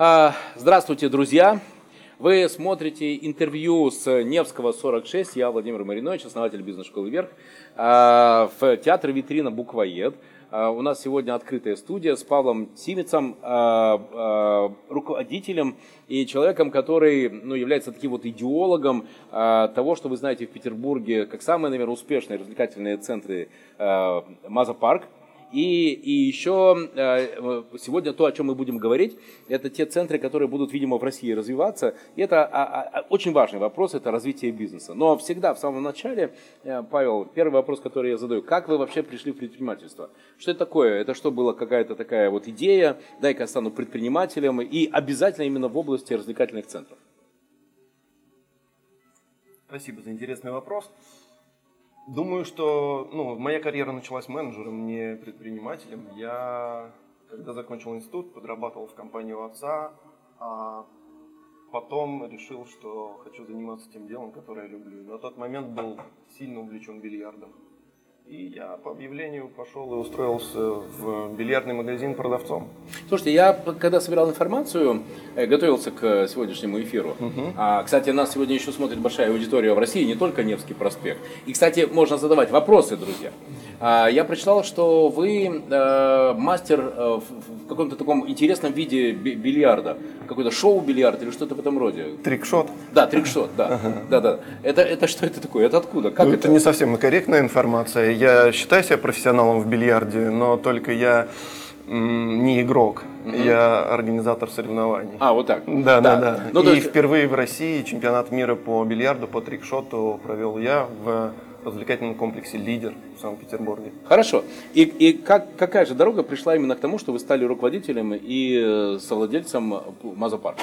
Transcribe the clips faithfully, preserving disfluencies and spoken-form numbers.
А, Здравствуйте, друзья! Вы смотрите интервью с Невского сорок шесть. Я Владимир Маринович, основатель бизнес-школы «Вверх», а, в театре «Витрина» «Буквоед». А, у нас сегодня открытая студия с Павлом Тимицем, а, а, руководителем и человеком, который ну, является таким вот идеологом а, того, что вы знаете в Петербурге как самые, наверное, успешные развлекательные центры а, Маза-парк. И, и еще э, сегодня то, о чем мы будем говорить, это те центры, которые будут, видимо, в России развиваться. И это а, а, очень важный вопрос, это развитие бизнеса. Но всегда в самом начале, э, Павел, первый вопрос, который я задаю, как вы вообще пришли в предпринимательство? Что это такое? Это что, была какая-то такая вот идея, дай-ка я стану предпринимателем, и обязательно именно в области развлекательных центров? Спасибо за интересный вопрос. Думаю, что ну, моя карьера началась менеджером, не предпринимателем. Я, когда закончил институт, подрабатывал в компании у отца, а потом решил, что хочу заниматься тем делом, которое я люблю. На тот момент был сильно увлечен бильярдом. И я по объявлению пошел и устроился в бильярдный магазин продавцом. Слушайте, я когда собирал информацию, готовился к сегодняшнему эфиру. Uh-huh. А, кстати, нас сегодня еще смотрит большая аудитория в России, не только Невский проспект. И, кстати, можно задавать вопросы, друзья. А, я прочитал, что вы э, мастер э, в, в каком-то таком интересном виде бильярда. Какой-то шоу-бильярд или что-то в этом роде. Трикшот. Да, трикшот, да. Uh-huh. да, да. Это, это что это такое? Это откуда? Как ну, это? Это не совсем корректная информация. Я считаю себя профессионалом в бильярде, но только я м, не игрок, uh-huh. я организатор соревнований. А, вот так? Да, да, да. да. Ну, и есть... впервые в России чемпионат мира по бильярду, по трикшоту провел я в развлекательном комплексе «Лидер» в Санкт-Петербурге. Хорошо. И, и как, какая же дорога пришла именно к тому, что вы стали руководителем и совладельцем Маза-парка?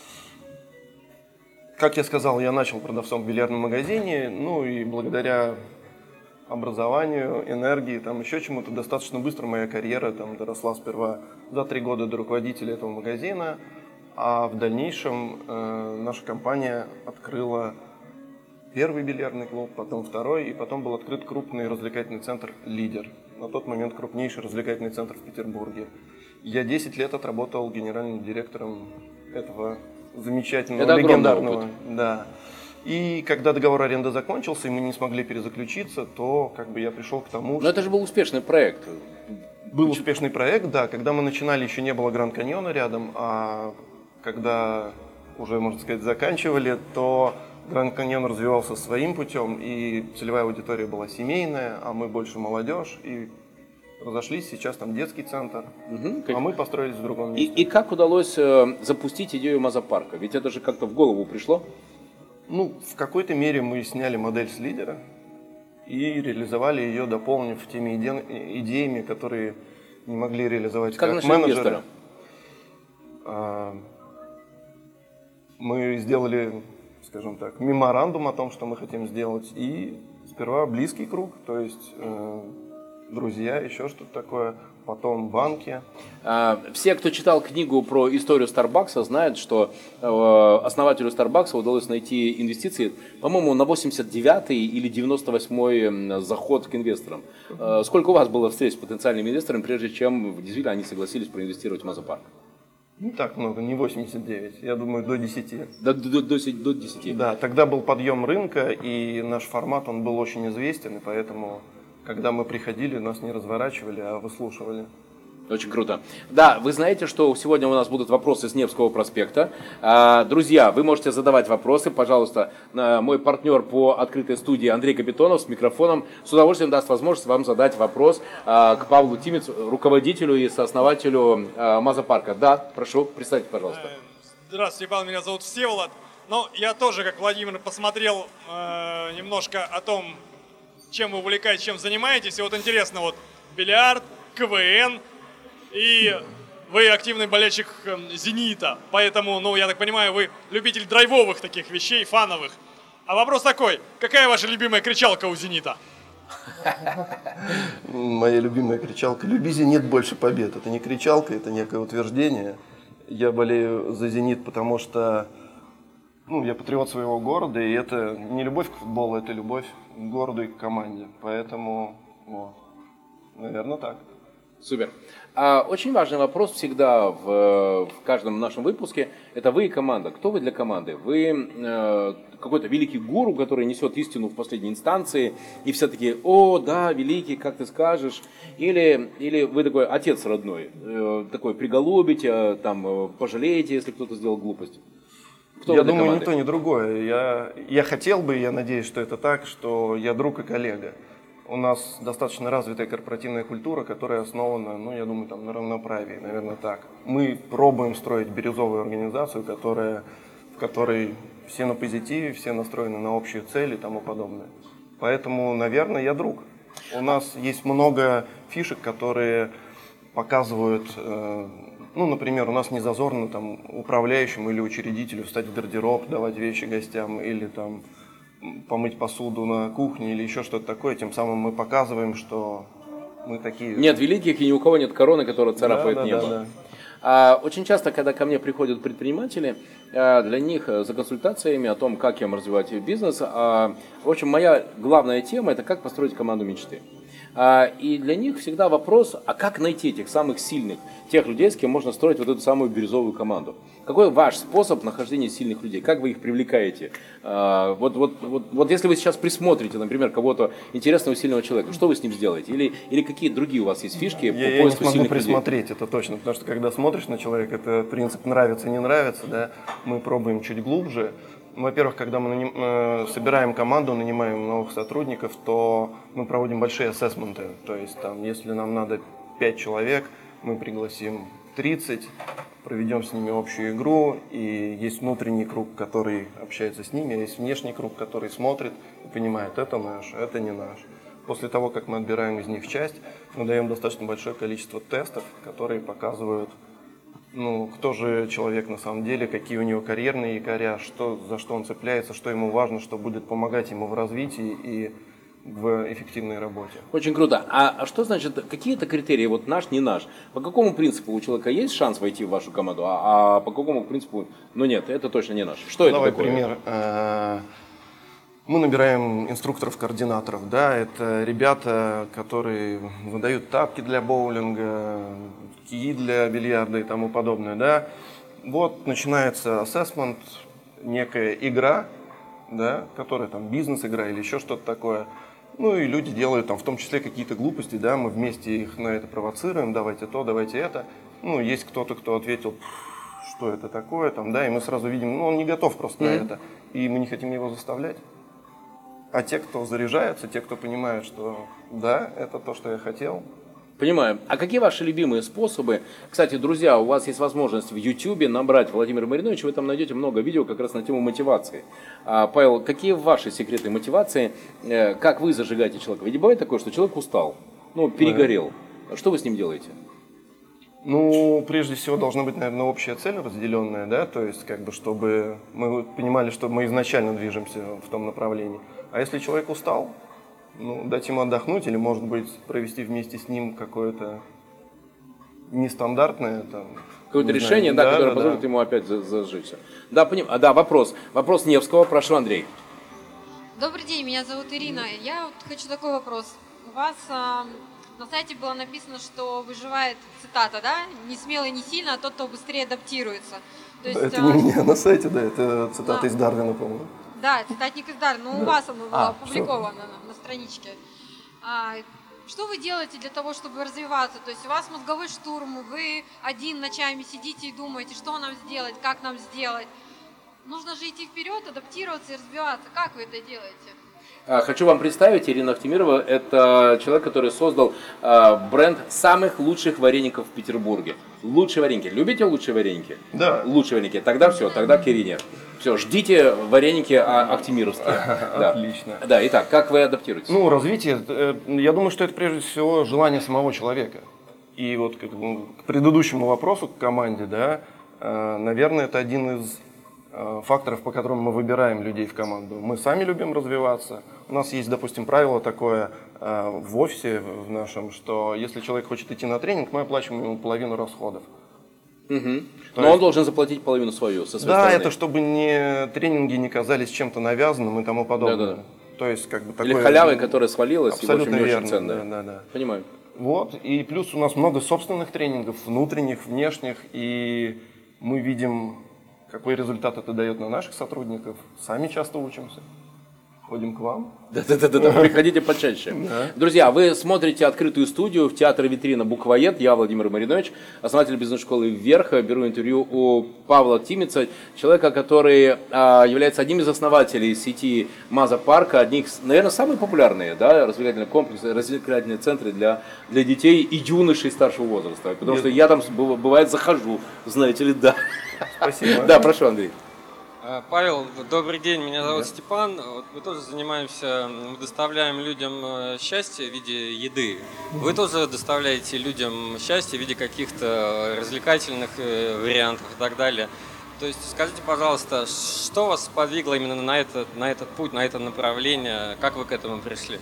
Как я сказал, я начал продавцом в бильярдном магазине, ну и благодаря образованию, энергии, там еще чему-то, достаточно быстро моя карьера там доросла сперва за три года до руководителя этого магазина, а в дальнейшем э, наша компания открыла первый бильярдный клуб, потом второй, и потом был открыт крупный развлекательный центр «Лидер». На тот момент крупнейший развлекательный центр в Петербурге. Я десять лет отработал генеральным директором этого замечательного, Это легендарного. Да. И когда договор аренды закончился, и мы не смогли перезаключиться, то как бы я пришел к тому, что... Но это же был успешный проект. Был успешный проект, да. Когда мы начинали, еще не было Гранд Каньона рядом, а когда уже, можно сказать, заканчивали, то Гранд Каньон развивался своим путем, и целевая аудитория была семейная, а мы больше молодежь, и разошлись, сейчас там детский центр, угу, а мы построились в другом месте. И, и как удалось э, запустить идею Маза-парка? Ведь это же как-то в голову пришло? Ну, в какой-то мере мы сняли модель с «Лидера» и реализовали ее, дополнив теми иде... идеями, которые не могли реализовать как, как менеджеры. Инвесторы. А, мы сделали, скажем так, меморандум о том, что мы хотим сделать, и сперва близкий круг, то есть э, друзья, еще что-то такое, потом банки. Все, кто читал книгу про историю Старбакса, знают, что основателю Старбакса удалось найти инвестиции, по-моему, на восемьдесят девятый или девяносто восьмой заход к инвесторам. Сколько у вас было встреч с потенциальными инвесторами, прежде чем действительно они согласились проинвестировать в Маза-парк? Не так много, не восемьдесят девять, я думаю, до десяти. До, до, до, до десяти? Да, тогда был подъем рынка, и наш формат, он был очень известен, и поэтому... Когда мы приходили, нас не разворачивали, а выслушивали. Очень круто. Да, вы знаете, что сегодня у нас будут вопросы с Невского проспекта. Друзья, вы можете задавать вопросы. Пожалуйста, мой партнер по открытой студии Андрей Капитонов с микрофоном с удовольствием даст возможность вам задать вопрос к Павлу Тимицу, руководителю и сооснователю Маза-парка. Да, прошу, представьте, пожалуйста. Здравствуйте, Павел, меня зовут Всеволод. Ну, я тоже, как Владимир, посмотрел э, немножко о том, чем вы увлекаетесь, чем занимаетесь. И вот интересно, вот бильярд, КВН, и вы активный болельщик «Зенита», поэтому, ну, я так понимаю, вы любитель драйвовых таких вещей, фановых. А вопрос такой, какая ваша любимая кричалка у «Зенита»? Моя любимая кричалка: «Люби «Зенит», больше побед». Это не кричалка, это некое утверждение. Я болею за «Зенит», потому что ну, я патриот своего города, и это не любовь к футболу, это любовь к городу и к команде. Поэтому, вот, наверное, так. Супер. А, очень важный вопрос всегда в, в каждом нашем выпуске. Это вы и команда. Кто вы для команды? Вы э, какой-то великий гуру, который несет истину в последней инстанции, и все таки: о, да, великий, как ты скажешь. Или, или вы такой отец родной, э, такой приголубите, там, э, пожалеете, если кто-то сделал глупость. Кто я вы для думаю, команды? ни то, ни другое. Я, я хотел бы, я надеюсь, что это так, что я друг и коллега. У нас достаточно развитая корпоративная культура, которая основана, ну, я думаю, там, на равноправии, наверное, так. Мы пробуем строить бирюзовую организацию, которая, в которой все на позитиве, все настроены на общие цели и тому подобное. Поэтому, наверное, я друг. У нас есть много фишек, которые показывают, э, ну, например, у нас не зазорно там управляющему или учредителю встать в гардероб, давать вещи гостям или там помыть посуду на кухне или еще что-то такое, тем самым мы показываем, что мы такие... Нет великих и ни у кого нет короны, которая царапает да, да, небо. Да, да. А, очень часто, когда ко мне приходят предприниматели, а, для них за консультациями о том, как им развивать бизнес, а, в общем, моя главная тема – это как построить команду мечты. А, и для них всегда вопрос, а как найти этих самых сильных, тех людей, с кем можно строить вот эту самую бирюзовую команду? Какой ваш способ нахождения сильных людей? Как вы их привлекаете? А, вот, вот, вот, вот если вы сейчас присмотрите, например, кого-то интересного, сильного человека, что вы с ним сделаете? Или, или какие другие у вас есть фишки я, по я поиску не смогу сильных присмотреть, людей? это точно, потому что когда смотришь на человека, это принцип нравится, не нравится, да, мы пробуем чуть глубже. Во-первых, когда мы наним, э, собираем команду, нанимаем новых сотрудников, то мы проводим большие ассессменты. То есть, там, если нам надо пять человек, мы пригласим тридцать, проведем с ними общую игру, и есть внутренний круг, который общается с ними, а есть внешний круг, который смотрит и понимает, это наш, это не наш. После того, как мы отбираем из них часть, мы даем достаточно большое количество тестов, которые показывают, ну, кто же человек на самом деле, какие у него карьерные якоря, что, за что он цепляется, что ему важно, что будет помогать ему в развитии и в эффективной работе. Очень круто. А, а что значит, какие это критерии, вот наш, не наш? По какому принципу у человека есть шанс войти в вашу команду, а, а по какому принципу, ну нет, это точно не наш? Что это Давай такое? пример. Мы набираем инструкторов-координаторов, да, это ребята, которые выдают тапки для боулинга, кии для бильярда и тому подобное, да. Вот начинается ассессмент, некая игра, да, которая там бизнес-игра или еще что-то такое. Ну и люди делают там в том числе какие-то глупости, да, мы вместе их на это провоцируем, давайте то, давайте это. Ну, есть кто-то, кто ответил, что это такое, там, да, и мы сразу видим, ну, он не готов просто mm-hmm. на это, и мы не хотим его заставлять. А те, кто заряжается, те, кто понимает, что да, это то, что я хотел. Понимаю. А какие ваши любимые способы? Кстати, друзья, у вас есть возможность в YouTube набрать Владимира Мариновича, вы там найдете много видео как раз на тему мотивации. А, Павел, какие ваши секреты мотивации? Как вы зажигаете человека? Ведь бывает такое, что человек устал, ну, перегорел. Да. Что вы с ним делаете? Ну, прежде всего, должна быть, наверное, общая цель разделенная, да, то есть, как бы, чтобы мы понимали, что мы изначально движемся в том направлении. А если человек устал, ну, дать ему отдохнуть или, может быть, провести вместе с ним какое-то нестандартное там, какое-то решение, да, да, которое да, позволит да. ему опять зажечься. Да, поним... а, да, вопрос. Вопрос Невского. Прошу, Андрей. Добрый день, меня зовут Ирина. Я вот хочу такой вопрос. У вас а, на сайте было написано, что выживает, цитата, да? Не смелый, не сильно, а тот, кто быстрее адаптируется. То есть, это а... не у меня на сайте, да, это цитата да. из Дарвина, по-моему. Да, цитатник из Дарвина, но да. у вас оно было а, опубликовано на, на страничке. А, что вы делаете для того, чтобы развиваться? То есть у вас мозговой штурм, вы один ночами сидите и думаете, что нам сделать, как нам сделать. Нужно же идти вперед, адаптироваться и развиваться. Как вы это делаете? Хочу вам представить, Ирина Ахтемирова, это человек, который создал бренд самых лучших вареников в Петербурге. Лучшие вареники. Любите лучшие вареники? Да. Лучшие вареники. Тогда все, тогда к Ирине. Все, ждите вареники Ахтемировские. Да. Отлично. Да, итак, как вы адаптируетесь? Ну, развитие, я думаю, что это прежде всего желание самого человека. И вот к, к предыдущему вопросу, к команде, да, наверное, это один из факторов, по которым мы выбираем людей в команду. Мы сами любим развиваться. У нас есть, допустим, правило такое в офисе в нашем, что если человек хочет идти на тренинг, мы оплачиваем ему половину расходов. Угу. Но есть... он должен заплатить половину свою, со своей да, стороны. это чтобы не тренинги не казались чем-то навязанным и тому подобное. Да, да, да. То есть, как бы, такое... Или халявой, которая свалилась, абсолютно и, в общем, не верно, очень ценная. да, да, да. Понимаю. Вот, и плюс у нас много собственных тренингов, внутренних, внешних, и мы видим, какой результат это дает на наших сотрудников. Сами часто учимся. Ходим к вам. Да-да-да, приходите почаще. Да. Друзья, вы смотрите открытую студию в театре «Витрина» Буквоед. Я Владимир Маринович, основатель бизнес-школы «Вверх». Беру интервью у Павла Тимица, человека, который а, является одним из основателей сети Маза Парка, одних, наверное, самых популярных, да, развлекательных комплексов, развлекательные центры для, для детей и юношей старшего возраста. Потому Нет. что я там, бывает, захожу, знаете ли, да. Спасибо. Да, прошу, Андрей. Павел, добрый день, меня зовут Степан. Вот мы тоже занимаемся, мы доставляем людям счастье в виде еды. Вы тоже доставляете людям счастье в виде каких-то развлекательных вариантов и так далее. То есть скажите, пожалуйста, что вас сподвигло именно на этот, на этот путь, на это направление? Как вы к этому пришли?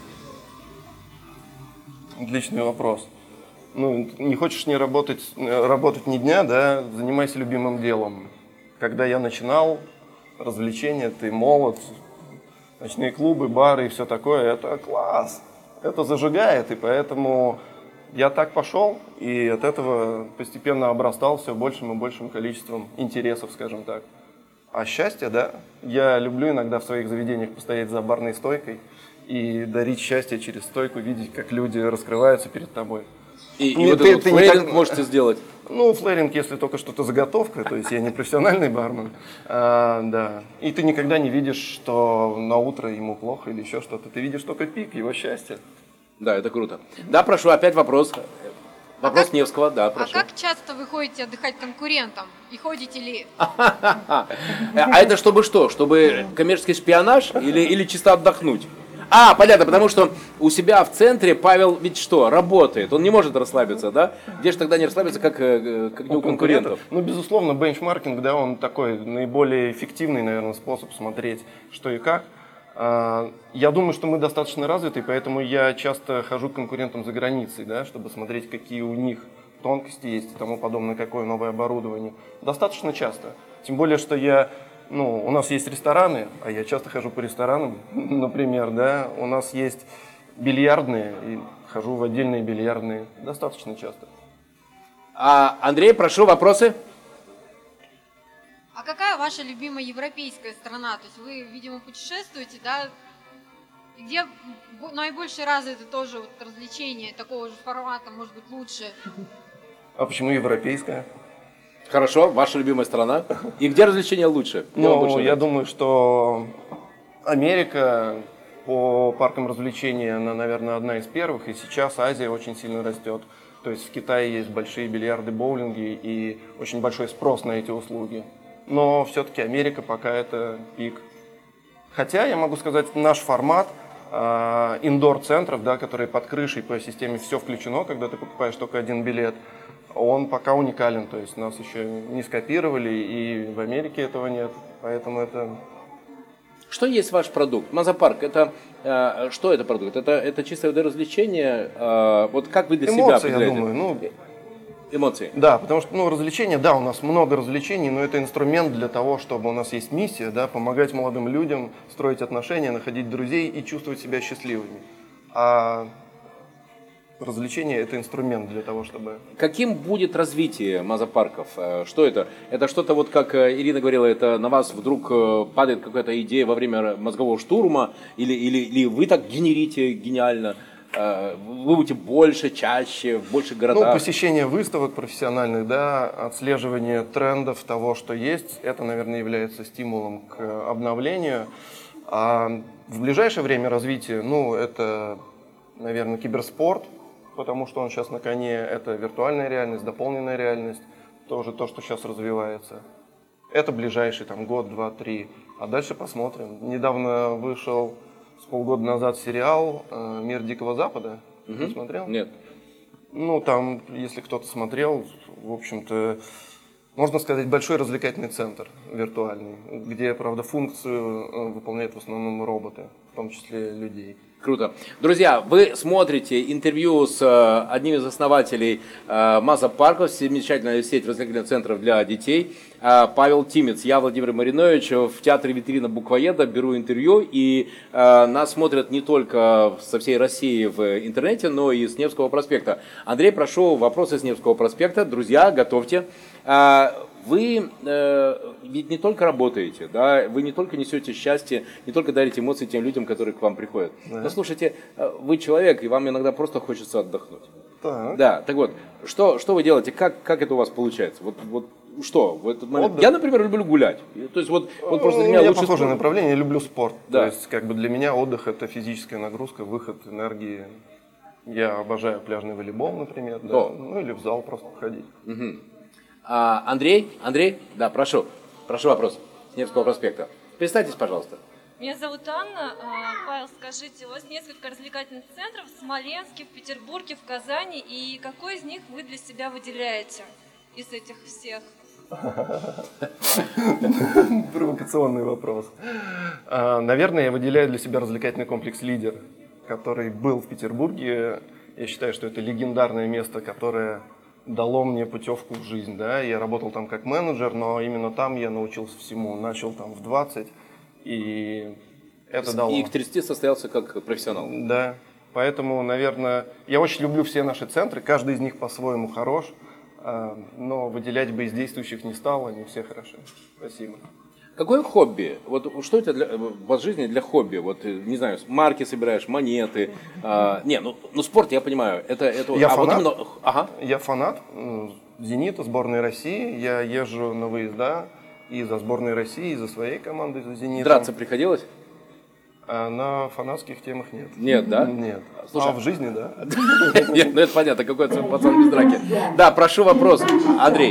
Отличный вопрос. Ну, не хочешь не работать, работать ни дня, да, занимайся любимым делом. Когда я начинал, развлечения, ты молод, ночные клубы, бары и все такое, это класс, это зажигает, и поэтому я так пошел, и от этого постепенно обрастал все большим и большим количеством интересов, скажем так. А счастье, да, я люблю иногда в своих заведениях постоять за барной стойкой и дарить счастье через стойку, видеть, как люди раскрываются перед тобой. И, и Нет, вот ты- этот ты флейлинг никак- можете сделать. Ну, флэринг, если только что-то заготовка, то есть я не профессиональный бармен, а, да. И ты никогда не видишь, что на утро ему плохо или еще что-то. Ты видишь только пик его счастья. Да, это круто. Да, прошу, опять вопрос. Вопрос как- Невского, да, А прошу. как часто вы ходите отдыхать конкурентам? И ходите ли? А это чтобы что? Чтобы коммерческий шпионаж или, или чисто отдохнуть? А, понятно, потому что у себя в центре Павел ведь что, работает, он не может расслабиться, да? Где же тогда не расслабиться, как, э, как не у конкурентов? Ну, безусловно, бенчмаркинг, да, он такой наиболее эффективный, наверное, способ смотреть, что и как. А, Я думаю, что мы достаточно развиты, поэтому я часто хожу к конкурентам за границей, да, чтобы смотреть, какие у них тонкости есть и тому подобное, какое новое оборудование. Достаточно часто. Тем более, что я, ну, у нас есть рестораны, а я часто хожу по ресторанам, например, да, у нас есть бильярдные, и хожу в отдельные бильярдные достаточно часто. А, Андрей, прошу, вопросы? А какая ваша любимая европейская страна? То есть вы, видимо, путешествуете, да? И где бо- наибольше развито тоже вот развлечение такого же формата, может быть, лучше? А почему европейская? Хорошо, ваша любимая страна. И где развлечения лучше? Где вам Ну, больше я нравится? думаю, что Америка по паркам развлечений, она, наверное, одна из первых, и сейчас Азия очень сильно растет. То есть в Китае есть большие бильярды, боулинги и очень большой спрос на эти услуги. Но все-таки Америка пока это пик. Хотя я могу сказать, наш формат э, индор-центров, да, которые под крышей по системе все включено, когда ты покупаешь только один билет, он пока уникален. То есть нас еще не скопировали, и в Америке этого нет. Поэтому это... Что есть ваш продукт? Мазапарк, это э, что это продукт? Это, это чистое развлечение. Э, вот как вы для себя Эмоции, я определяете? думаю. Ну, Эмоции. да, потому что, ну, развлечения, да, у нас много развлечений, но это инструмент для того, чтобы у нас есть миссия, да, помогать молодым людям строить отношения, находить друзей и чувствовать себя счастливыми. А развлечение – это инструмент для того, чтобы... Каким будет развитие мазапарков? Э, Что это? Это что-то вот, как э, Ирина говорила, это на вас вдруг э, падает какая-то идея во время мозгового штурма, или, или, или вы так генерите гениально? Э, Вы будете больше, чаще, в больших Ну, городах? посещение выставок профессиональных, да, отслеживание трендов того, что есть, это, наверное, является стимулом к обновлению. А в ближайшее время развитие, ну, это, наверное, киберспорт, потому что он сейчас на коне, это виртуальная реальность, дополненная реальность, тоже то, что сейчас развивается. Это ближайший там год, два, три, а дальше посмотрим. Недавно вышел с полгода назад сериал э, «Мир Дикого Запада». Мгм. Ты смотрел? Нет. Ну, там, если кто-то смотрел, в общем-то, можно сказать, большой развлекательный центр виртуальный, где, правда, функцию э, выполняют в основном роботы, в том числе людей. Круто. Друзья, вы смотрите интервью с э, одним из основателей э, Маза Парков, замечательная сеть развлекательных центров для детей, э, Павел Тимец. Я, Владимир Маринович, в театре «Витрина» Буквоеда беру интервью, и э, нас смотрят не только со всей России в интернете, но и с Невского проспекта. Андрей, прошу, вопросы с Невского проспекта. Друзья, готовьте. Э, Вы э, ведь не только работаете, да, вы не только несете счастье, не только дарите эмоции тем людям, которые к вам приходят. Да. Но слушайте, вы человек, и вам иногда просто хочется отдохнуть. Так. Да, так вот, что, что вы делаете, как, как это у вас получается? Вот, вот что в этот момент? Я, например, люблю гулять. То есть вот, вот просто для меня лучше похожее спорт. Направление, я люблю спорт. Да. То есть как бы для меня отдых — это физическая нагрузка, выход энергии. Я обожаю пляжный волейбол, например, да. Ну или в зал просто ходить. Угу. А, Андрей, Андрей, да, прошу, прошу вопрос с Невского проспекта. Представьтесь, пожалуйста. Меня зовут Анна. Павел, скажите, у вас несколько развлекательных центров в Смоленске, в Петербурге, в Казани, и какой из них вы для себя выделяете из этих всех? Провокационный вопрос. Наверное, я выделяю для себя развлекательный комплекс «Лидер», который был в Петербурге. Я считаю, что это легендарное место, которое дало мне путевку в жизнь, да, я работал там как менеджер, но именно там я научился всему, начал там в двадцать, и это дало. И к тридцати состоялся как профессионал. Да, поэтому, наверное, я очень люблю все наши центры, каждый из них по-своему хорош, но выделять бы из действующих не стал, они все хороши. Спасибо. Какое хобби? Вот что это для, в жизни для хобби? Вот, не знаю, марки собираешь, монеты. А, не, ну, ну спорт, я понимаю. Это, это, я, а фанат, вот именно, ага. я фанат «Зенита», сборной России. Я езжу на выезда и за сборной России, и за своей командой, за «Зенитом». Драться приходилось? А на фанатских темах нет. Нет, да? Нет. Слушай, а в жизни, да. Нет, ну это понятно, какой пацан без драки. Да, прошу вопрос, Андрей.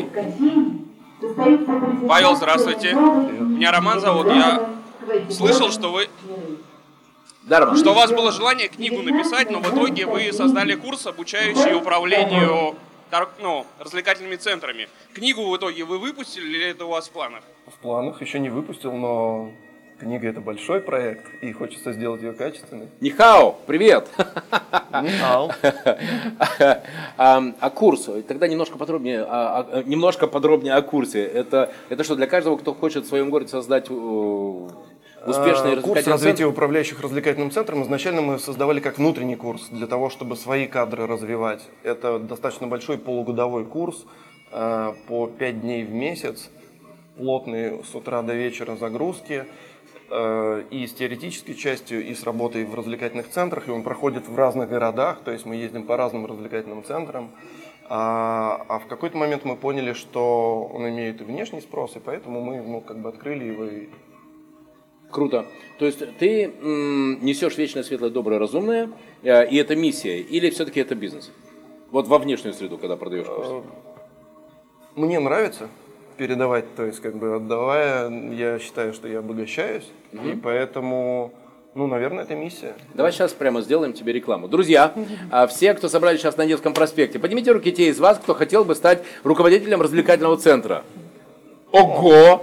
Павел, здравствуйте. Меня Роман зовут. Я слышал, что вы... Да, Роман. Что у вас было желание книгу написать, но в итоге вы создали курс, обучающий управлению ну, развлекательными центрами. Книгу в итоге вы выпустили или это у вас в планах? В планах еще не выпустил, но книга — это большой проект, и хочется сделать ее качественной. Нихао, привет! Нихао. А, а курс, тогда немножко подробнее, а, а, немножко подробнее о курсе. Это, это что, для каждого, кто хочет в своем городе создать успешный развлекательный курс центр? развития управляющих развлекательным центром изначально мы создавали как внутренний курс, для того, чтобы свои кадры развивать. Это достаточно большой полугодовой курс по пять дней в месяц, плотные с утра до вечера загрузки, и с теоретической частью, и с работой в развлекательных центрах, и он проходит в разных городах, то есть мы ездим по разным развлекательным центрам, а, а в какой-то момент мы поняли, что он имеет и внешний спрос, и поэтому мы ну, как бы открыли его. И... Круто. То есть ты м, несешь вечное, светлое, доброе, разумное, э, и это миссия, или все-таки это бизнес? Вот во внешнюю среду, когда продаешь курс. Мне нравится передавать, то есть как бы отдавая, я считаю, что я обогащаюсь, угу. И поэтому, ну, наверное, это миссия. Давай сейчас прямо сделаем тебе рекламу. Друзья, все, кто собрались сейчас на Невском проспекте, поднимите руки те из вас, кто хотел бы стать руководителем развлекательного центра. Ого!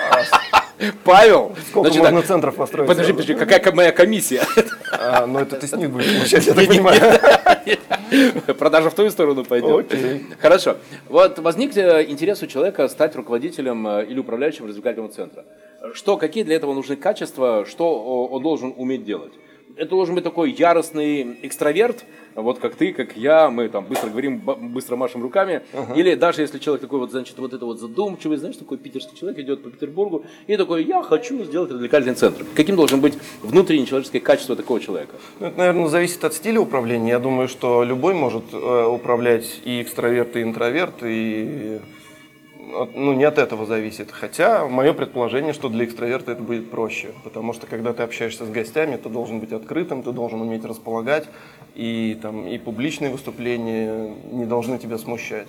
Павел! Сколько Значит, можно так, центров построить? Подожди, подожди, какая моя комиссия? А, ну это ты с них будешь получать, я так понимаю. Продажа в ту сторону пойдет. Окей. Хорошо. Вот возник интерес у человека стать руководителем или управляющим развлекательного центра. Что, какие для этого нужны качества, что он должен уметь делать? Это должен быть такой яростный экстраверт, вот как ты, как я, мы там быстро говорим, быстро машем руками. Uh-huh. Или даже если человек такой вот, значит, вот это вот задумчивый, знаешь, такой питерский человек идет по Петербургу и такой, я хочу сделать развлекательный центр. Каким должен быть внутреннее человеческое качество такого человека? Ну, это, наверное, зависит от стиля управления. Я думаю, что любой может э, управлять, и экстраверт, и интроверт, и... Ну, не от этого зависит. Хотя, мое предположение, что для экстраверта это будет проще. Потому что, когда ты общаешься с гостями, ты должен быть открытым, ты должен уметь располагать. И, там, и публичные выступления не должны тебя смущать.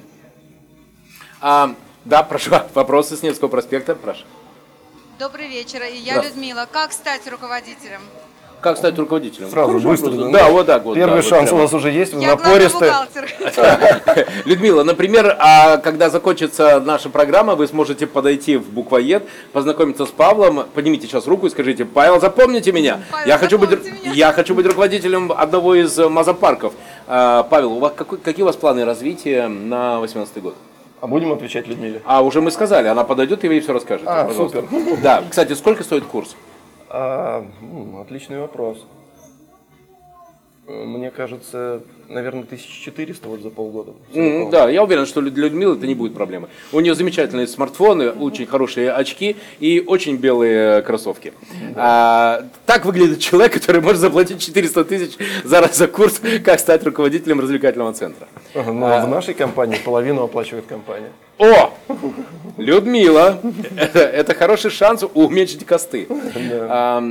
А, да, прошу, вопросы с Невского проспекта, прошу. Добрый вечер, я Людмила. Как стать руководителем? Как стать руководителем? Сразу, Хорошо, быстро. просто. Да, Да, ну, вот так вот. Первый да, шанс вот у вас уже есть, вы Я главный напористы. бухгалтер. Людмила, например, а когда закончится наша программа, вы сможете подойти в буквоед, познакомиться с Павлом, поднимите сейчас руку и скажите: Павел, запомните меня, Павел, я, хочу быть, запомните меня. я хочу быть руководителем одного из э, мазопарков. А, Павел, у вас какой, какие у вас планы развития на восемнадцатый год? А будем отвечать Людмиле? А уже мы сказали, она подойдет и вы ей все расскажете. А, пожалуйста. супер. Да, кстати, сколько стоит курс? А, м, отличный вопрос. Э, Мне кажется, наверное, тысяча четыреста вот за полгода. М, Да, я уверен, что для Людмилы это не будет проблемы. У нее замечательные смартфоны, очень хорошие очки и очень белые кроссовки. А, так выглядит человек, который может заплатить четыреста тысяч за, за курс «Как стать руководителем развлекательного центра». Ага, но в нашей компании половину оплачивает компания. О! Людмила! Это, это хороший шанс уменьшить косты. А,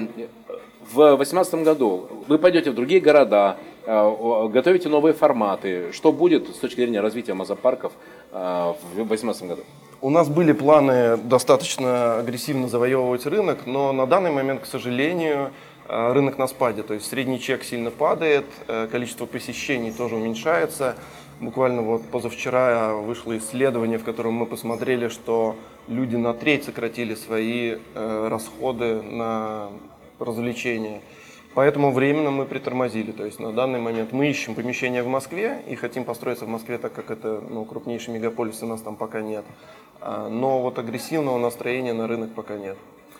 в две тысячи восемнадцатом году вы пойдете в другие города, а, готовите новые форматы. Что будет с точки зрения развития мазопарков а, в две тысячи восемнадцатом году? У нас были планы достаточно агрессивно завоевывать рынок, но на данный момент, к сожалению, э, рынок на спаде. То есть средний чек сильно падает, э, количество посещений тоже уменьшается. Буквально вот позавчера вышло исследование, в котором мы посмотрели, что люди на треть сократили свои э, расходы на развлечения. Поэтому временно мы притормозили. То есть на данный момент мы ищем помещение в Москве и хотим построиться в Москве, так как это ну, крупнейший мегаполис, у нас там пока нет. А, Но вот агрессивного настроения на рынок пока нет.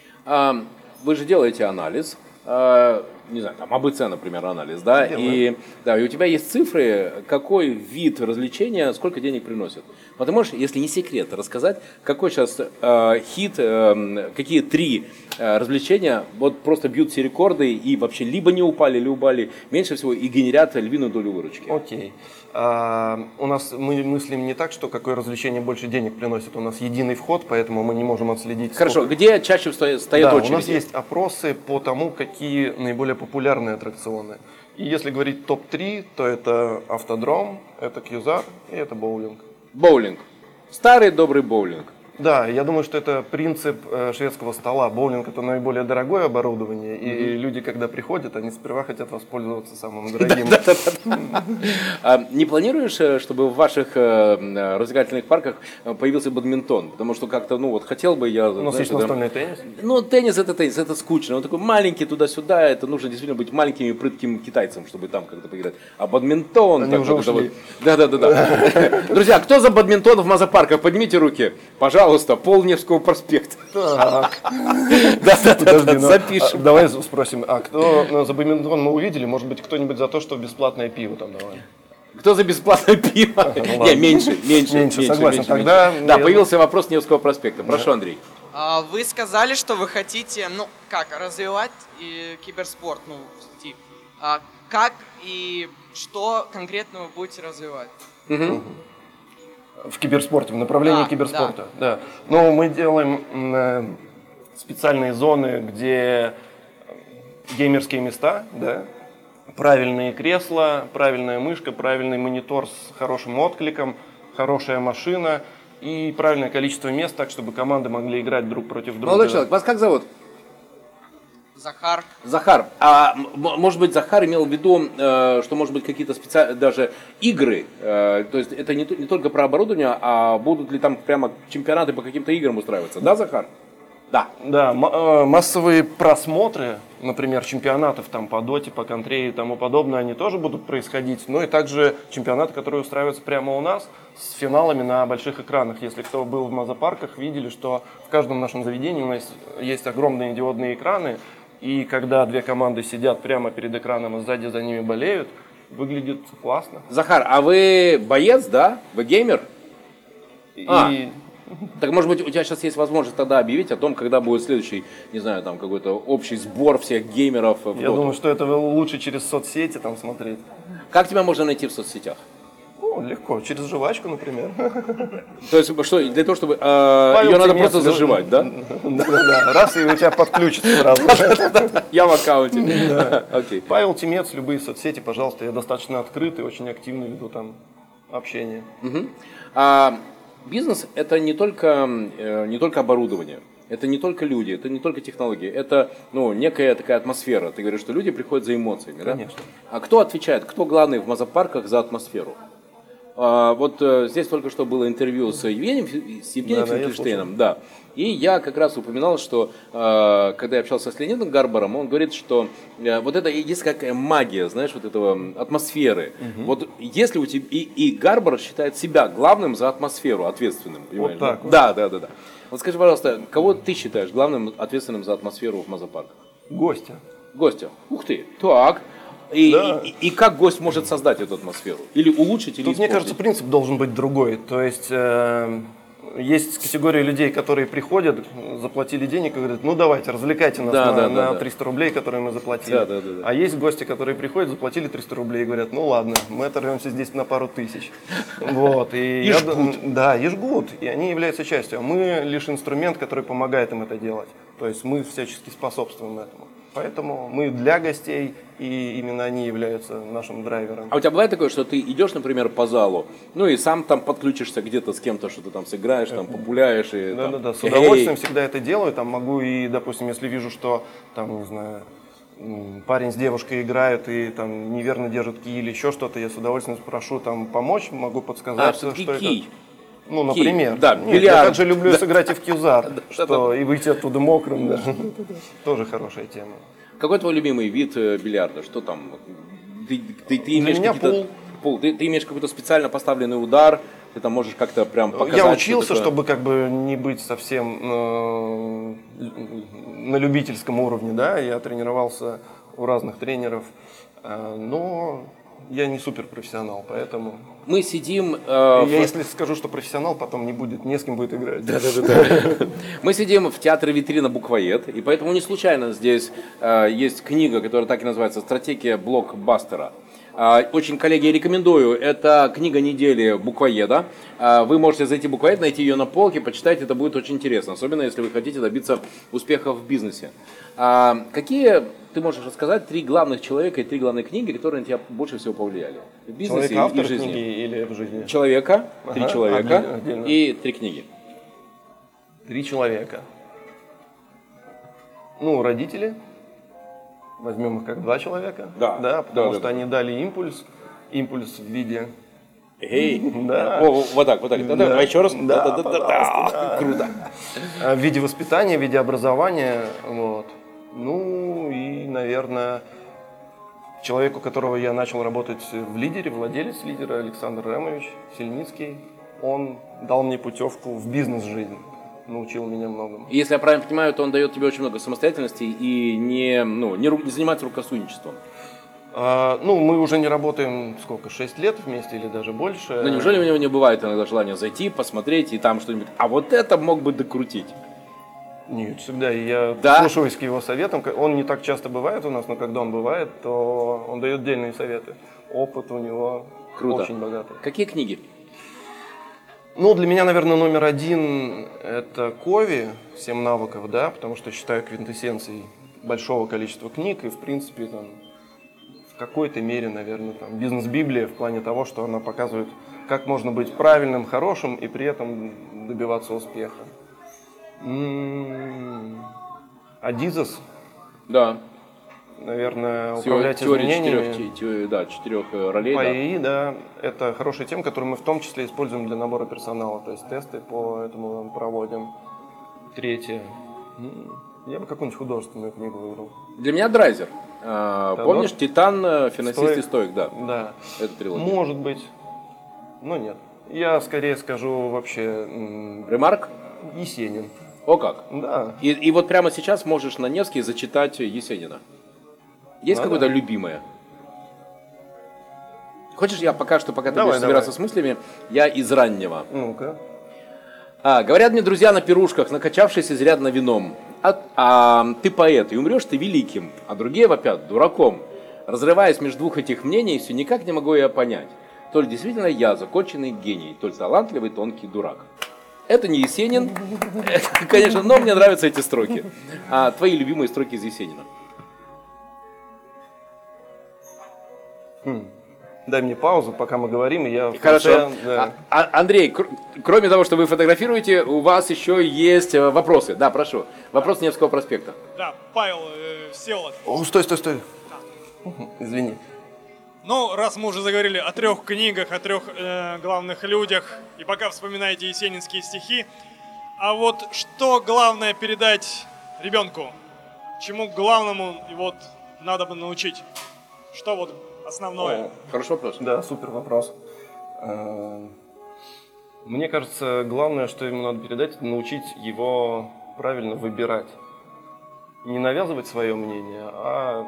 А, вы же делаете анализ, а, не знаю, там АБЦ, например, анализ, да, и, да, и у тебя есть цифры, какой вид развлечения, сколько денег приносит. Вот ты можешь, если не секрет, рассказать, какой сейчас э, хит, э, какие три э, развлечения вот просто бьют все рекорды и вообще либо не упали, либо упали меньше всего и генерят львиную долю выручки. Окей. А, у нас мы мыслим не так, что какое развлечение больше денег приносит. У нас единый вход, поэтому мы не можем отследить. Хорошо, сколько... где чаще стоят, стоят Да, очереди? у нас есть опросы по тому, какие наиболее популярные аттракционы. И если говорить топ три, то это автодром, это кьюзар и это боулинг. Боулинг. Старый добрый боулинг. Да, я думаю, что это принцип э, шведского стола. Боулинг — это наиболее дорогое оборудование, и mm-hmm. люди, когда приходят, они сперва хотят воспользоваться самым дорогим. Не планируешь, чтобы в ваших развлекательных парках появился бадминтон? Потому что как-то, ну вот, хотел бы я... У нас есть настольный теннис. Ну, теннис — это теннис, это скучно. Он такой маленький туда-сюда, это нужно действительно быть маленьким и прытким китайцем, чтобы там как-то поиграть. А бадминтон... Они уже ушли. Да-да-да. Друзья, кто за бадминтон в мазопарках? Поднимите руки. Пожалуйста. Пол Невского проспекта. Так. Да-да-да, запишем. Давай спросим, а кто за бадминтон мы увидели? Может быть, кто-нибудь за то, что бесплатное пиво там давали? Кто за бесплатное пиво? Не, меньше, меньше. Меньше, согласен. Тогда... Да, появился вопрос Невского проспекта. Прошу, Андрей. Вы сказали, что вы хотите, ну, как, развивать киберспорт, ну, в сети. Как и что конкретно вы будете развивать? В киберспорте, в направлении да, киберспорта. Да. Да. Ну, мы делаем э, специальные зоны, где геймерские места, да, правильные кресла, правильная мышка, правильный монитор с хорошим откликом, хорошая машина и правильное количество мест, так, чтобы команды могли играть друг против друга. Молодой человек, вас как зовут? Захар. Захар. А может быть, Захар имел в виду, э, что может быть какие-то специальные даже игры, э, то есть это не, не только про оборудование, а будут ли там прямо чемпионаты по каким-то играм устраиваться, да, Захар? Да. Да, м- э, массовые просмотры, например, чемпионатов там по доте, по контре и тому подобное, они тоже будут происходить. Ну и также чемпионаты, которые устраиваются прямо у нас, с финалами на больших экранах. Если кто был в мазопарках, видели, что в каждом нашем заведении у нас есть огромные диодные экраны, и когда две команды сидят прямо перед экраном, а сзади за ними болеют, выглядит классно. Захар, а вы боец, да? Вы геймер? И... А. Так, может быть, у тебя сейчас есть возможность тогда объявить о том, когда будет следующий, не знаю, там какой-то общий сбор всех геймеров в Я доту? думаю, что это лучше через соцсети там смотреть. Как тебя можно найти в соцсетях? Ну, легко, через жвачку, например. То есть, что, для того, чтобы... Э, ее надо просто заживать, да? Да-да-да, раз, и у тебя подключится сразу. Я в аккаунте. Окей. Павел Тимец, любые соцсети, пожалуйста, я достаточно открытый, очень активно веду там общение. А бизнес — это не только, не только оборудование. Это не только люди, это не только технологии, это ну, некая такая атмосфера. Ты говоришь, что люди приходят за эмоциями, да? Конечно. А кто отвечает, кто главный в мазопарках за атмосферу? А, вот э, здесь только что было интервью с Евгением, с Евгением Да, да, Финкельштейном, да. И я как раз упоминал, что э, когда я общался с Леонидом Гарбаром, он говорит, что э, вот это есть какая магия, знаешь, вот этого атмосферы. Угу. Вот если у тебя и, и Гарбар считает себя главным за атмосферу, ответственным, понимаешь? Вот так вот. Да, да, да, да. Вот скажи, пожалуйста, кого ты считаешь главным ответственным за атмосферу в мазопарках? Гостя. Гостя. Ух ты. Так. И, Да. и, и, и как гость может создать эту атмосферу? Или улучшить, или Тут, мне испортить? кажется, принцип должен быть другой. То есть э, есть категория людей, которые приходят, заплатили денег и говорят, ну давайте, развлекайте нас Да, на, да, на да, да. триста рублей, которые мы заплатили. Да, да, да, да. А есть гости, которые приходят, заплатили триста рублей и говорят, ну ладно, мы оторвемся здесь на пару тысяч. Вот, и И я жгут. д- Да, и жгут, и они являются частью. А мы лишь инструмент, который помогает им это делать. То есть мы всячески способствуем этому. Поэтому мы для гостей, и именно они являются нашим драйвером. А у тебя бывает такое, что ты идешь, например, по залу, ну и сам там подключишься где-то с кем-то, что ты там сыграешь, там популяешь и Да, там, да, да, с «Эй!» удовольствием всегда это делаю. Там могу и, допустим, если вижу, что там, не знаю, м, парень с девушкой играют и там неверно держат кий или еще что-то, я с удовольствием спрошу там помочь, могу А, подсказать, все-таки что это. кий. Ну, например. Да, Нет, бильярд. я также люблю сыграть и в кьюзар, Да, что да, да. и выйти оттуда мокрым, да. Тоже хорошая тема. Какой твой любимый вид э, бильярда? Что там? Ты, ты, ты имеешь меня какие-то- пул. Ты, ты имеешь какой-то специально поставленный удар, ты там можешь как-то прям показать. Я что учился, такое. чтобы как бы не быть совсем э, на любительском уровне, да, я тренировался у разных тренеров, э, но я не суперпрофессионал, поэтому... Мы сидим... э, Я в- если скажу, что профессионал, потом не будет, не с кем будет играть. Да-да-да. Мы сидим в театре «Витрина» Буквоед, и поэтому не случайно здесь э, есть книга, которая так и называется «Стратегия блокбастера». Э, очень, коллеги, рекомендую. Это книга недели Буквоеда. Э, вы можете зайти в Буквоед, найти ее на полке, почитать, это будет очень интересно, особенно если вы хотите добиться успеха в бизнесе. А какие, ты можешь рассказать, три главных человека и три главные книги, которые на тебя больше всего повлияли? В бизнесе Человек и автор в жизни. книги или в жизни? Человека, три Ага, человека отдельно, отдельно. и три книги. Три человека. Ну, родители. Возьмем их как два человека. Да, Да, потому да, что да. они дали импульс. Импульс в виде... Эй, Да. О, вот так, вот так. Да, Да. Давай еще раз. Да, Да-да-да-да. пожалуйста, да. Круто. а, в виде воспитания, в виде образования. Вот. Ну и, наверное, человек, у которого я начал работать в лидере, владелец лидера, Александр Ремович Сельницкий, он дал мне путевку в бизнес-жизнь, научил меня многому. Если я правильно понимаю, то он дает тебе очень много самостоятельности и не, ну, не, ру- не занимается рукосуйничеством. А, ну, мы уже не работаем, сколько, шесть лет вместе или даже больше. Но неужели у него не бывает иногда желания зайти, посмотреть и там что-нибудь, а вот это мог бы докрутить? Нет, всегда. И я Да? прислушиваюсь к его советам. Он не так часто бывает у нас, но когда он бывает, то он дает дельные советы. Опыт у него Круто. очень богатый. Какие книги? Ну, для меня, наверное, номер один – это Кови «Семь навыков», да, потому что считаю квинтэссенцией большого количества книг и, в принципе, там, в какой-то мере, наверное, там, бизнес-библия в плане того, что она показывает, как можно быть правильным, хорошим и при этом добиваться успеха. М-м-м. Адизес, Да. наверное, Теория, управлять теория изменениями. четырех, те- те- да, четырех э, ролей. По да. ИИ, да, это хорошая тема, которую мы в том числе используем для набора персонала, то есть тесты по этому проводим. Третье. М, Я бы какую-нибудь художественную книгу выбрал. Для меня Драйзер. А, Да, помнишь, ну, Титан, э, Финансист и Стоик. Стоик, да. Да. Это трилогия. Может быть, но нет. Я скорее скажу вообще м, Ремарк? Есенин. О как. Да. И, и вот прямо сейчас можешь на Невский зачитать Есенина. Есть Надо. какое-то любимое? Хочешь, я пока что, пока ты Давай, будешь собираться давай. с мыслями, я из раннего. Ну-ка. А, говорят мне друзья на пирушках, накачавшись изрядно вином, а, а, ты поэт, и умрешь ты великим, а другие вопят дураком. Разрываясь между двух этих мнений, все никак не могу я понять. То ли действительно я законченный гений, то ли талантливый тонкий дурак. Это не Есенин, это, конечно, но мне нравятся эти строки. А твои любимые строки из Есенина? Хм. дай мне паузу, пока мы говорим, и я в Хорошо. конце, да. А, а, Андрей, кр- кроме того, что вы фотографируете, у вас еще есть э, вопросы. Да, прошу. Вопрос Невского проспекта. Да, Павел э, Всеволод. О, стой, стой, стой. Извини. Ну, раз мы уже заговорили о трех книгах, о трех э, главных людях, и пока вспоминаете есенинские стихи, а вот что главное передать ребенку? Чему главному вот надо бы научить? Что вот основное? О, хороший вопрос. Да, супер вопрос. Э, Мне кажется, главное, что ему надо передать, это научить его правильно выбирать. Не навязывать свое мнение, а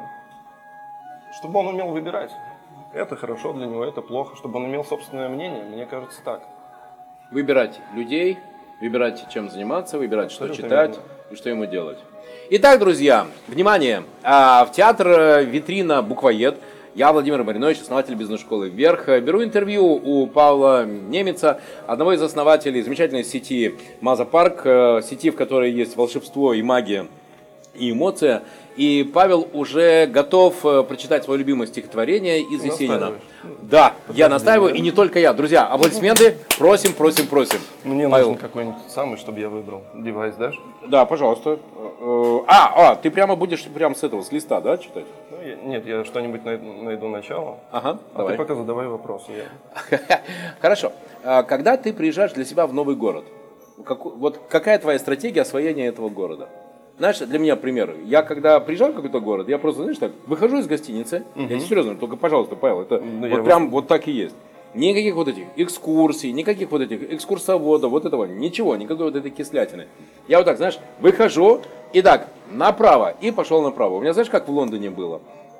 чтобы он умел выбирать. Это хорошо для него, это плохо. Чтобы он имел собственное мнение, мне кажется, так. Выбирать людей, выбирать, чем заниматься, выбирать, что Абсолютно читать верно. и что ему делать. Итак, друзья, внимание! А, В театр э, «Витрина. Буквоед». Я, Владимир Маринович, основатель бизнес-школы «Вверх». Беру интервью у Павла Немеца, одного из основателей замечательной сети «Маза Парк», э, сети, в которой есть волшебство и магия, и эмоция. И Павел уже готов э, прочитать свое любимое стихотворение из Ты Есенина. настаиваешь? Да, я настаиваю, и не только я. Друзья, аплодисменты. Просим, просим, просим. Мне Павел. нужен какой-нибудь самый, чтобы я выбрал. Девайс дашь? Да, пожалуйста. Э, А, а, ты прямо будешь прямо с этого, с листа, да, читать? Ну, я- нет, я что-нибудь най- найду начало. Ага, А давай. ты пока задавай вопросы. Я... Хорошо. А Когда ты приезжаешь для себя в новый город, как- вот какая твоя стратегия освоения этого города? Знаешь, для меня пример. Я когда приезжаю в какой-то город, я просто, знаешь, так, выхожу из гостиницы, я тебе серьезно, только, пожалуйста, Павел, это Ну, я вот прям вот так и есть. Никаких вот этих экскурсий, никаких вот этих экскурсоводов, вот этого, ничего, никакой вот этой кислятины. Я вот так, знаешь, выхожу и так, направо, и пошел направо. У меня, знаешь, как в Лондоне было?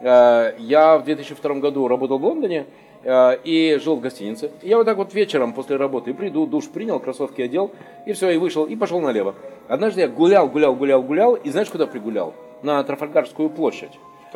Э, Я в две тысячи втором году работал в Лондоне э, и жил в гостинице. И я вот так вот вечером после работы приду, душ принял, кроссовки одел, и все, и вышел, и пошел налево. Однажды я гулял, гулял, гулял, гулял, и знаешь, куда пригулял? На Трафальгарскую площадь.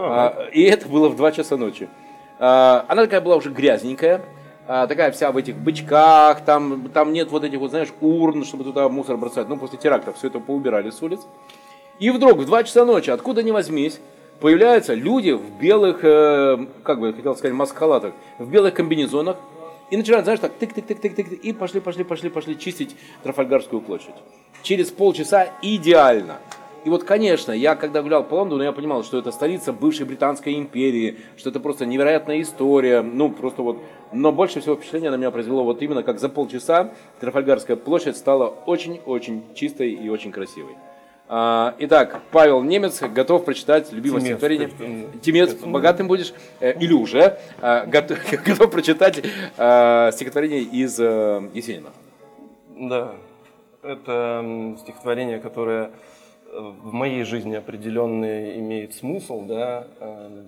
А, И это было в два часа ночи. А, Она такая была уже грязненькая, а, такая вся в этих бычках, там, там нет вот этих вот, знаешь, урн, чтобы туда мусор бросать. Ну, после терактов все это поубирали с улиц. И вдруг в два часа ночи, откуда ни возьмись, появляются люди в белых, э, как бы я хотел сказать, маскалатах, в белых комбинезонах, и начинают, знаешь, так тык-тык-тык-тык-тык, и пошли, пошли, пошли, пошли чистить Трафальгарскую площадь. Через полчаса идеально. И вот, конечно, я когда гулял по Лондону, я понимал, что это столица бывшей Британской империи, что это просто невероятная история, ну, просто вот. Но больше всего впечатление на меня произвело вот именно, как за полчаса Трафальгарская площадь стала очень-очень чистой и очень красивой. А, Итак, Павел Немец готов прочитать любимое Темец, стихотворение. ты- Темец, богатым будешь, э, или уже, э, готов, готов прочитать э, стихотворение из э, Есенина. Да, это м, стихотворение, которое э, в моей жизни определенный имеет смысл, да. э,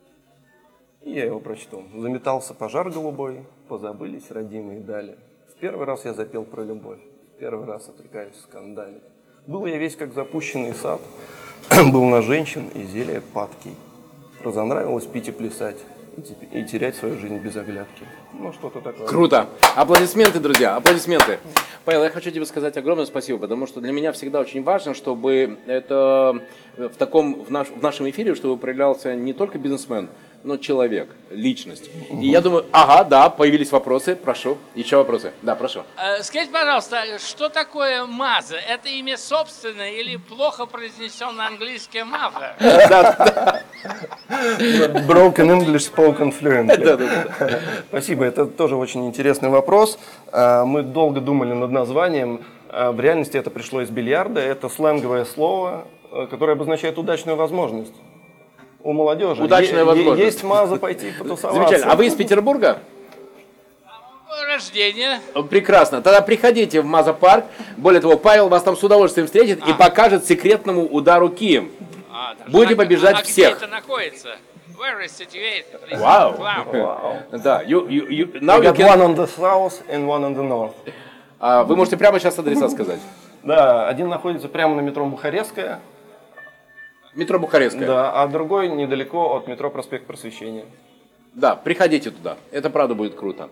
И я его прочту. Заметался пожар голубой, позабылись родимые дали. В первый раз я запел про любовь, в первый раз отрекаюсь скандалить. Был я весь как запущенный сад, был на женщин и зелье падкий. Разонравилось пить и плясать, и, теп- и терять свою жизнь без оглядки. Ну, что-то такое. Круто. Аплодисменты, друзья, аплодисменты. Павел, я хочу тебе сказать огромное спасибо, потому что для меня всегда очень важно, чтобы это в таком, в, наш, в нашем эфире, чтобы проявлялся не только бизнесмен, но человек, личность. И я думаю, ага, да, появились вопросы, прошу. Еще вопросы? Да, прошу. Э, Скажите, пожалуйста, что такое маза? Это имя собственное или плохо произнесенное английское мафа? Broken English spoken fluently. Да, да, да. Спасибо, это тоже очень интересный вопрос. А, Мы долго думали над названием. А, В реальности это пришло из бильярда. Это сленговое слово, э, которое обозначает удачную возможность. У молодежи Удачная Е- е- возможность. есть маза пойти потусоваться. Замечательно. А вы из Петербурга? Рождение. Прекрасно. Тогда приходите в Маза Парк. Более того, Павел вас там с удовольствием встретит и покажет секретному удару кием. А, даже Будете на- побеждать а всех. где это находится? Where is situated? please? Вау. Вау. Да, you, you, you, We now you got can- one on the south and one on the north. А, вы можете прямо сейчас адреса сказать. Да, один находится прямо на метро Бухарестская, Метро Бухарестская. да, а другой недалеко от метро Проспект Просвещения. Да, приходите туда. Это правда будет круто.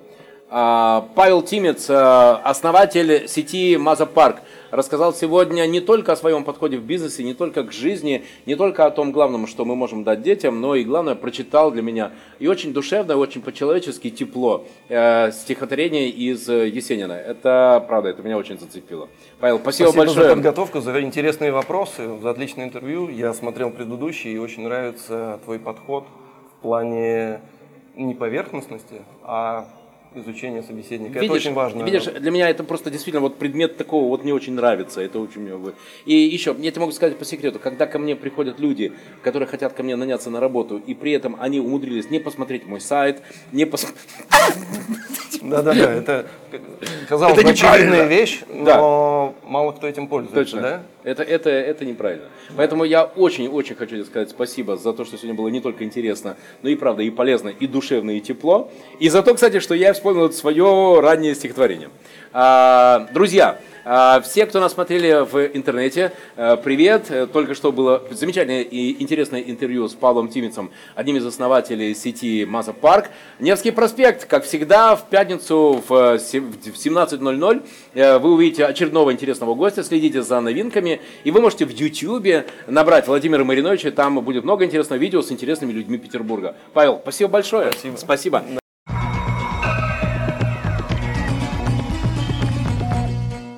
Павел Тимец, основатель сети Маза-Парк, рассказал сегодня не только о своем подходе в бизнесе, не только к жизни, не только о том главном, что мы можем дать детям, но и, главное, прочитал для меня и очень душевно, очень по-человечески тепло э, стихотворение из Есенина. Это правда, это меня очень зацепило. Павел, спасибо, спасибо большое. за подготовку, за интересные вопросы, за отличное интервью. Я смотрел предыдущий, и очень нравится твой подход в плане не поверхностности, а изучение собеседника. Видишь, это очень важно. Видишь, для меня это просто действительно вот предмет такого вот мне очень нравится. Это очень мне... И еще, я тебе могу сказать по секрету, когда ко мне приходят люди, которые хотят ко мне наняться на работу, и при этом они умудрились не посмотреть мой сайт, не посмотреть... Да-да-да, это, казалось бы, очевидная вещь, но да. Мало кто этим пользуется. Точно. Да? Это, это, это неправильно. Поэтому я очень-очень хочу тебе сказать спасибо за то, что сегодня было не только интересно, но и правда, и полезно, и душевно, и тепло. И за то, кстати, что я вспомнил свое раннее стихотворение. А, друзья, все, кто нас смотрели в интернете, привет. Только что было замечательное и интересное интервью с Павлом Тимецом, одним из основателей сети Маза-Парк. Невский проспект, как всегда, в пятницу в семнадцать ноль ноль вы увидите очередного интересного гостя, следите за новинками, и вы можете в Ютьюбе набрать Владимира Мариновича, там будет много интересного видео с интересными людьми Петербурга. Павел, спасибо большое. Спасибо. Спасибо.